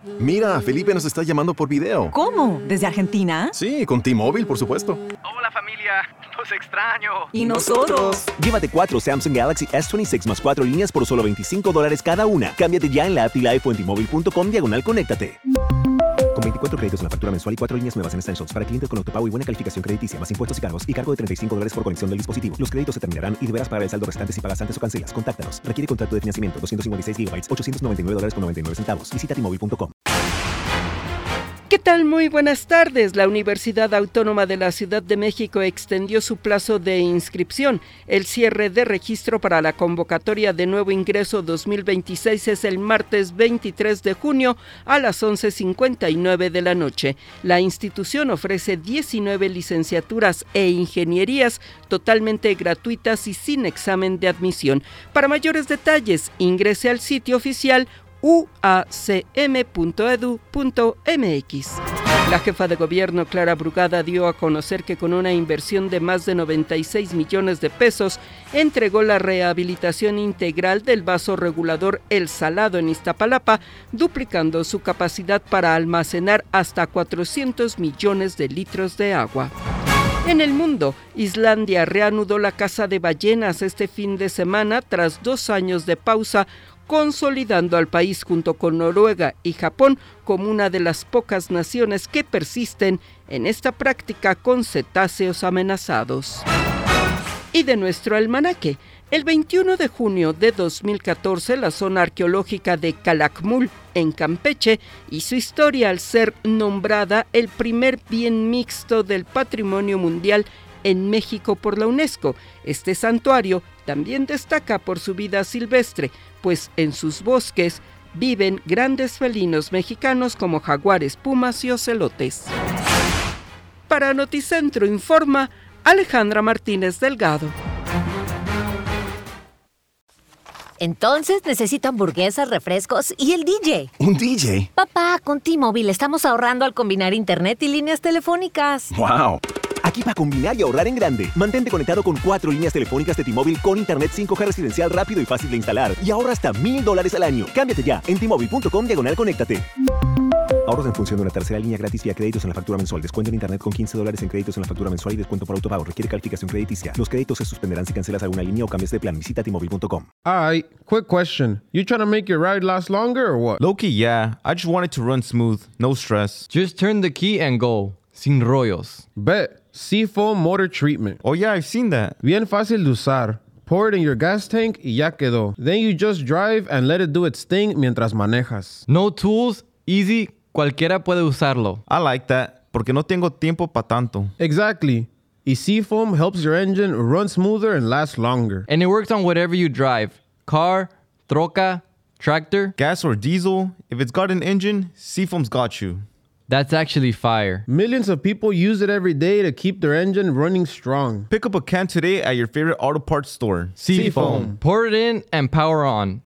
Mira, Felipe nos está llamando por video. ¿Cómo? ¿Desde Argentina? Sí, con T-Mobile, por supuesto. Hola familia, los extraño. ¿Y nosotros? Llévate 4 Samsung Galaxy S26 más 4 líneas por solo $25 cada una. Cámbiate ya en la app y Live o en T-Mobile.com/conéctate. Con 24 créditos en la factura mensual y 4 líneas nuevas en Essentials para clientes con autopago y buena calificación crediticia, más impuestos y cargos, y cargo de $35 por conexión del dispositivo. Los créditos se terminarán y deberás pagar el saldo restante si pagas antes o cancelas. Contáctanos. Requiere contrato de financiamiento. 256 GB, $899.99. Visita T-Mobile.com. ¿Qué tal? Muy buenas tardes. La Universidad Autónoma de la Ciudad de México extendió su plazo de inscripción. El cierre de registro para la convocatoria de nuevo ingreso 2026 es el martes 23 de junio a las 11:59 de la noche. La institución ofrece 19 licenciaturas e ingenierías totalmente gratuitas y sin examen de admisión. Para mayores detalles, ingrese al sitio oficial uacm.edu.mx. La jefa de gobierno, Clara Brugada, dio a conocer que con una inversión de más de 96 millones de pesos, entregó la rehabilitación integral del vaso regulador El Salado en Iztapalapa, duplicando su capacidad para almacenar hasta 400 millones de litros de agua. En el mundo, Islandia reanudó la caza de ballenas este fin de semana tras 2 años de pausa, consolidando al país junto con Noruega y Japón como una de las pocas naciones que persisten en esta práctica con cetáceos amenazados. Y de nuestro almanaque, el 21 de junio de 2014, la zona arqueológica de Calakmul, en Campeche, hizo historia al ser nombrada el primer bien mixto del Patrimonio Mundial en México por la UNESCO. Este santuario también destaca por su vida silvestre, pues en sus bosques viven grandes felinos mexicanos como jaguares, pumas y ocelotes. Para Noticentro informa Alejandra Martínez Delgado. Entonces necesito hamburguesas, refrescos y el DJ. ¿Un DJ? Papá, con T-Mobile estamos ahorrando al combinar internet y líneas telefónicas. ¡Wow! Aquí para combinar y ahorrar en grande. Mantente conectado con 4 líneas telefónicas de T-Mobile con internet 5G residencial rápido y fácil de instalar. Y ahorra hasta $1,000 al año. Cámbiate ya en T-Mobile.com/conéctate. Ahorros en función de una tercera línea gratis vía créditos en la factura mensual. Descuento en internet con $15 en créditos en la factura mensual y descuento por autopago. Requiere calificación crediticia. Los créditos se suspenderán si cancelas alguna línea o cambias de plan. Visita T-Mobile.com. Alright, quick question. You trying to make your ride last longer or what? Low-key, yeah. I just want it to run smooth. No stress. Just turn the key and go. Sin rollos. Bet. Seafoam Motor Treatment. Oh, yeah, I've seen that. Bien fácil de usar. Pour it in your gas tank y ya quedó. Then you just drive and let it do its thing mientras manejas. No tools, easy, cualquiera puede usarlo. I like that, porque no tengo tiempo pa' tanto. Exactly. Y Seafoam helps your engine run smoother and last longer. And it works on whatever you drive. Car, troca, tractor. Gas or diesel, if it's got an engine, Seafoam's got you. That's actually fire. Millions of people use it every day to keep their engine running strong. Pick up a can today at your favorite auto parts store. Seafoam. Pour it in and power on.